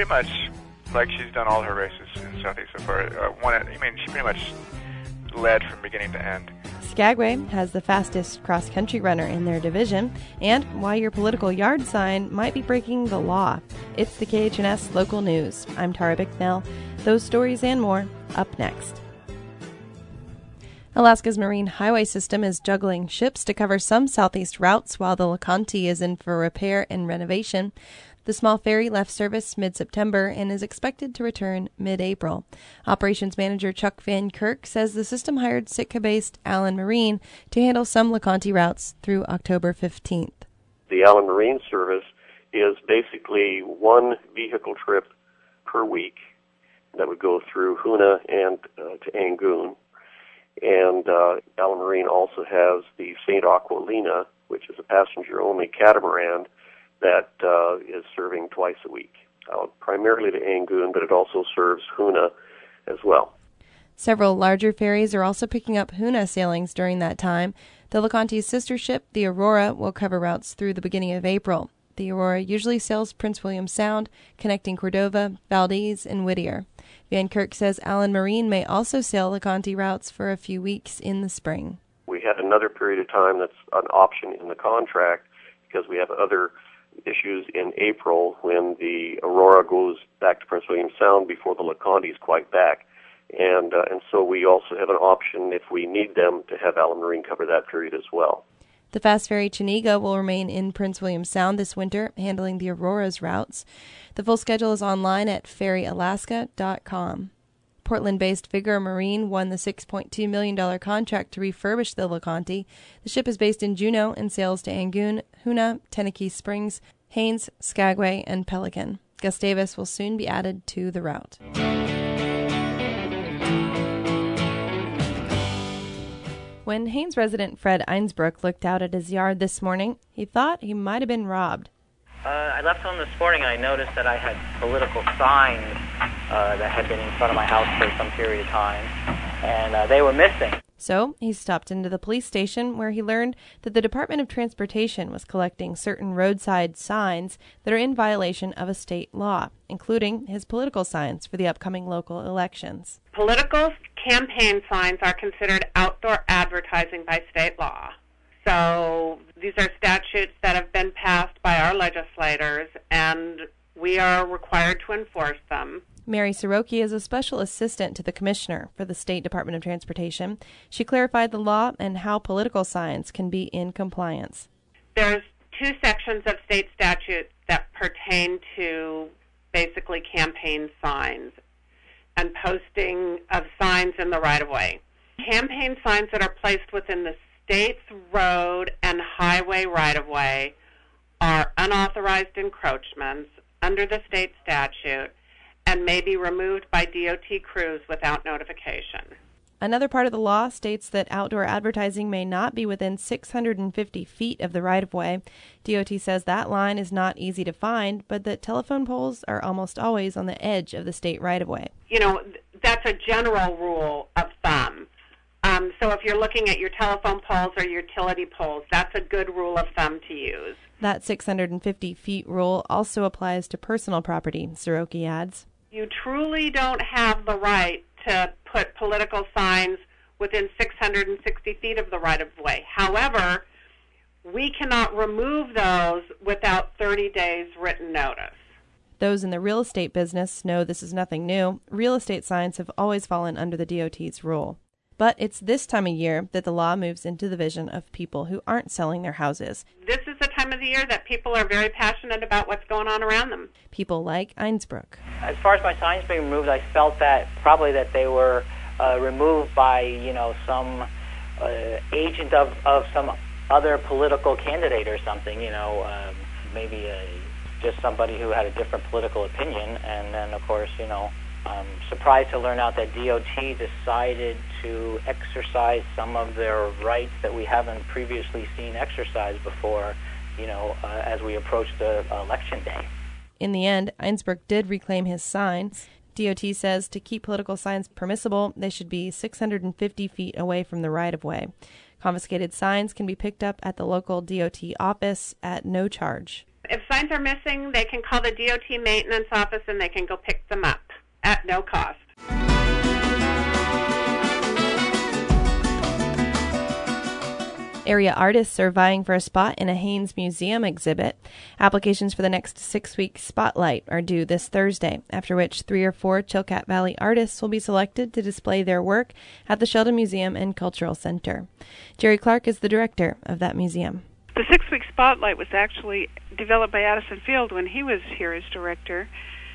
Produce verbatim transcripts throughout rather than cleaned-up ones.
pretty much like she's done all her races in Southeast so far. Uh, one, I mean, she pretty much led from beginning to end. Skagway has the fastest cross-country runner in their division, and why your political yard sign might be breaking the law. It's the K H N S Local News. I'm Tara Bicknell. Those stories and more up next. Alaska's Marine Highway System is juggling ships to cover some southeast routes while the LeConte is in for repair and renovation. The small ferry left service mid-September and is expected to return mid-April. Operations Manager Chuck Van Kirk says the system hired Sitka-based Allen Marine to handle some LeConte routes through October fifteenth. The Allen Marine service is basically one vehicle trip per week that would go through Hoonah and uh, to Angoon. And uh, Allen Marine also has the Saint Aquilina, which is a passenger-only catamaran that uh, is serving twice a week, uh, primarily to Angoon, but it also serves Hoonah as well. Several larger ferries are also picking up Hoonah sailings during that time. The LeConte's sister ship, the Aurora, will cover routes through the beginning of April. The Aurora usually sails Prince William Sound, connecting Cordova, Valdez, and Whittier. Van Kirk says Allen Marine may also sail LeConte routes for a few weeks in the spring. We had another period of time that's an option in the contract because we have other issues in April when the Aurora goes back to Prince William Sound before the LeConte is quite back. And uh, and so we also have an option, if we need them, to have Allen Marine cover that period as well. The fast ferry Chiniga will remain in Prince William Sound this winter, handling the Aurora's routes. The full schedule is online at ferry alaska dot com. Portland-based Vigor Marine won the six point two million dollars contract to refurbish the LeConte. The ship is based in Juneau and sails to Angoon, Hoonah, Tenakee Springs, Haines, Skagway, and Pelican. Gustavus will soon be added to the route. When Haines resident Fred Einsbrook looked out at his yard this morning, he thought he might have been robbed. Uh, I left home this morning and I noticed that I had political signs uh, that had been in front of my house for some period of time, and uh, they were missing. So he stopped into the police station where he learned that the Department of Transportation was collecting certain roadside signs that are in violation of a state law, including his political signs for the upcoming local elections. Political campaign signs are considered outdoor advertising by state law. So these are statutes that have been passed by our legislators, and we are required to enforce them. Mary Soroki is a special assistant to the commissioner for the State Department of Transportation. She clarified the law and how political signs can be in compliance. There's two sections of state statutes that pertain to basically campaign signs and posting of signs in the right-of-way. Campaign signs that are placed within the state's road and highway right-of-way are unauthorized encroachments under the state statute and may be removed by D O T crews without notification. Another part of the law states that outdoor advertising may not be within six hundred fifty feet of the right-of-way. D O T says that line is not easy to find, but that telephone poles are almost always on the edge of the state right-of-way. You know, that's a general rule of thumb. Um, so if you're looking at your telephone poles or utility poles, that's a good rule of thumb to use. That six hundred fifty feet rule also applies to personal property, Soroki adds. You truly don't have the right to put political signs within six hundred sixty feet of the right-of-way. However, we cannot remove those without thirty days written notice. Those in the real estate business know this is nothing new. Real estate signs have always fallen under the D O T's rule. But it's this time of year that the law moves into the vision of people who aren't selling their houses. This is the time of the year that people are very passionate about what's going on around them. People like Einsbrook. As far as my signs being removed, I felt that probably that they were uh, removed by, you know, some uh, agent of, of some other political candidate or something, you know, um, maybe a, just somebody who had a different political opinion. And then, of course, you know, I'm surprised to learn out that D O T decided to exercise some of their rights that we haven't previously seen exercised before, you know, uh, as we approach the uh, election day. In the end, Einsbrook did reclaim his sign. D O T says to keep political signs permissible, they should be six hundred fifty feet away from the right-of-way. Confiscated signs can be picked up at the local D O T office at no charge. If signs are missing, they can call the D O T maintenance office and they can go pick them up at no cost. Area artists are vying for a spot in a Haynes Museum exhibit. Applications for the next six-week spotlight are due this Thursday, after which three or four Chilkat Valley artists will be selected to display their work at the Sheldon Museum and Cultural Center. Jerry Clark is the director of that museum. The six-week spotlight was actually developed by Addison Field when he was here as director.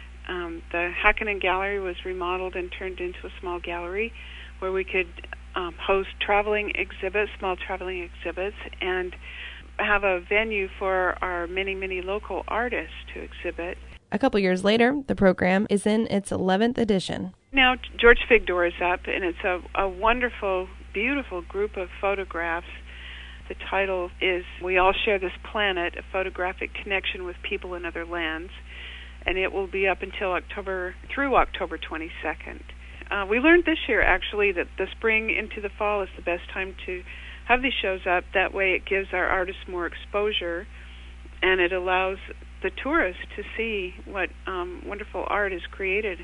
Um, the Hakkinen Gallery was remodeled and turned into a small gallery where we could um, host traveling exhibits, small traveling exhibits, and have a venue for our many, many local artists to exhibit. A couple years later, the program is in its eleventh edition. Now George Figdor is up, and it's a, a wonderful, beautiful group of photographs. The title is We All Share This Planet, A Photographic Connection with People in Other Lands, and it will be up until October, through October twenty-second. Uh, we learned this year, actually, that the spring into the fall is the best time to have these shows up. That way it gives our artists more exposure, and it allows the tourists to see what um, wonderful art is created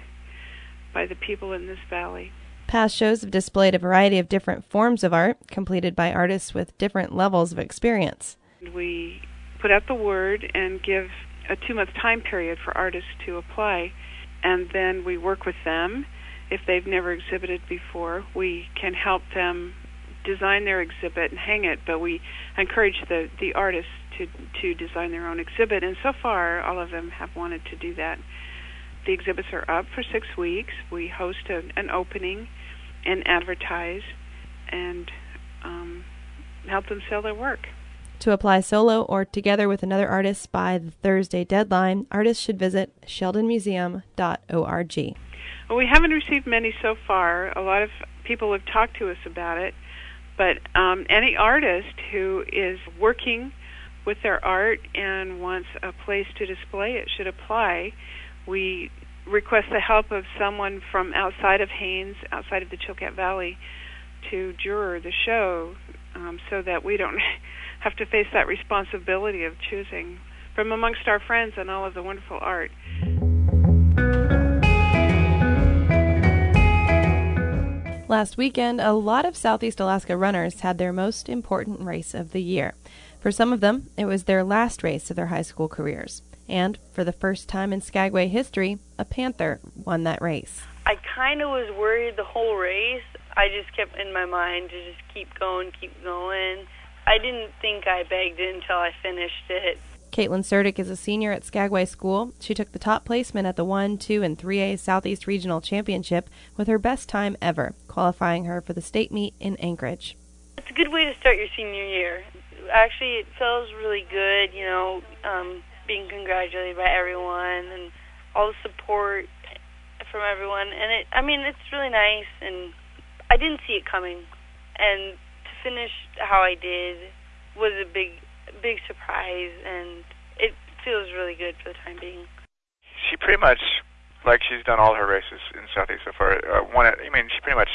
by the people in this valley. Past shows have displayed a variety of different forms of art, completed by artists with different levels of experience. We put out the word and give a two-month time period for artists to apply, and then we work with them. If they've never exhibited before, we can help them design their exhibit and hang it, but we encourage the, the artists to, to design their own exhibit, and so far all of them have wanted to do that. The exhibits are up for six weeks. We host a, an opening and advertise and um, help them sell their work. To apply solo or together with another artist by the Thursday deadline, artists should visit sheldon museum dot org. Well, we haven't received many so far. A lot of people have talked to us about it, but um, any artist who is working with their art and wants a place to display it should apply. We request the help of someone from outside of Haynes, outside of the Chilkat Valley, to juror the show um, so that we don't have to face that responsibility of choosing from amongst our friends and all of the wonderful art. Last weekend, a lot of Southeast Alaska runners had their most important race of the year. For some of them, it was their last race of their high school careers. And for the first time in Skagway history, a Panther won that race. I kind of was worried the whole race. I just kept in my mind to just keep going, keep going. I didn't think I bagged it until I finished it. Caitlin Surdick is a senior at Skagway School. She took the top placement at the one, two, and three A Southeast Regional Championship with her best time ever, qualifying her for the state meet in Anchorage. It's a good way to start your senior year. Actually, it feels really good, you know, um, being congratulated by everyone and all the support from everyone. And it, I mean, it's really nice, and I didn't see it coming. And to finish how I did was a big big surprise, and it feels really good for the time being. She pretty much, like she's done all her races in Southeast so far, uh, won it. I mean, she pretty much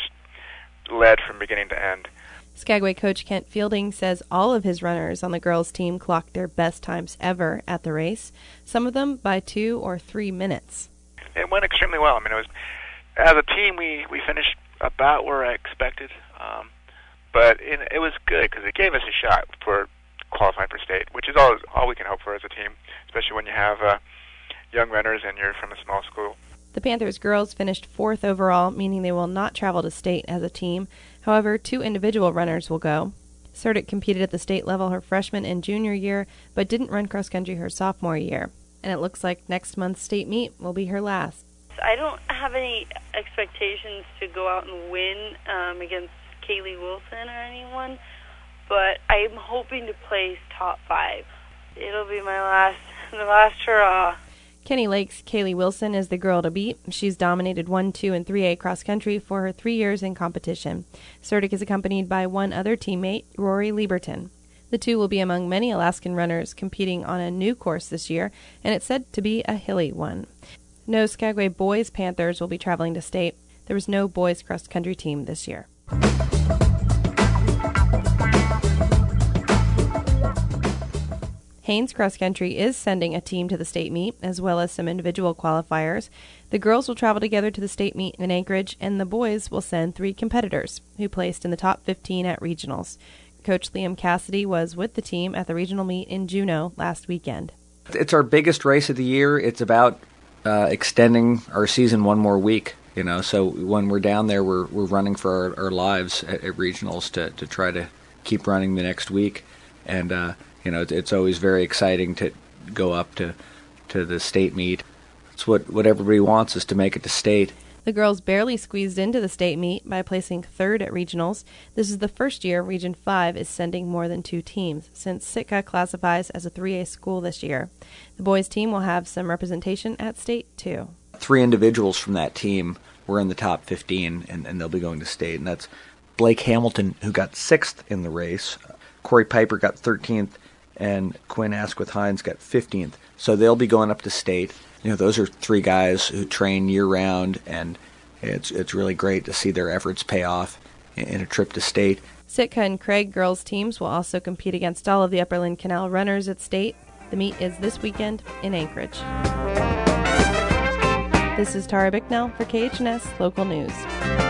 led from beginning to end. Skagway coach Kent Fielding says all of his runners on the girls' team clocked their best times ever at the race, some of them by two or three minutes. It went extremely well. I mean, it was, as a team, we, we finished about where I expected, um, but it, it was good because it gave us a shot for qualifying for state, which is all all we can hope for as a team, especially when you have uh, young runners and you're from a small school. The Panthers girls finished fourth overall, meaning they will not travel to state as a team. However, two individual runners will go. Surdick competed at the state level her freshman and junior year, but didn't run cross-country her sophomore year. And it looks like next month's state meet will be her last. I don't have any expectations to go out and win um, against Kaylee Wilson or anyone, but I'm hoping to place top five. It'll be my last, the last hurrah. Kenny Lake's Kaylee Wilson is the girl to beat. She's dominated one, two, and three A cross-country for her three years in competition. Surdick is accompanied by one other teammate, Rory Lieberton. The two will be among many Alaskan runners competing on a new course this year, and it's said to be a hilly one. No Skagway boys Panthers will be traveling to state. There was no boys cross-country team this year. Hanes Cross Country is sending a team to the state meet, as well as some individual qualifiers. The girls will travel together to the state meet in Anchorage, and the boys will send three competitors who placed in the top fifteen at regionals. Coach Liam Cassidy was with the team at the regional meet in Juneau last weekend. It's our biggest race of the year. It's about uh, extending our season one more week. You know, so when we're down there, we're we're running for our, our lives at, at regionals to, to try to keep running the next week. And uh, you know, it's, it's always very exciting to go up to to the state meet. It's what what everybody wants, is to make it to state. The girls barely squeezed into the state meet by placing third at regionals. This is the first year Region five is sending more than two teams, since Sitka classifies as a three A school this year. The boys' team will have some representation at state, too. Three individuals from that team were in the top fifteen, and, and they'll be going to state. And that's Blake Hamilton, who got sixth in the race. Corey Piper got thirteenth, and Quinn Asquith-Hines got fifteenth. So they'll be going up to state. You know, those are three guys who train year-round, and it's it's really great to see their efforts pay off in a trip to state. Sitka and Craig girls teams will also compete against all of the Upperland Canal runners at state. The meet is this weekend in Anchorage. This is Tara Bicknell for K H N S Local News.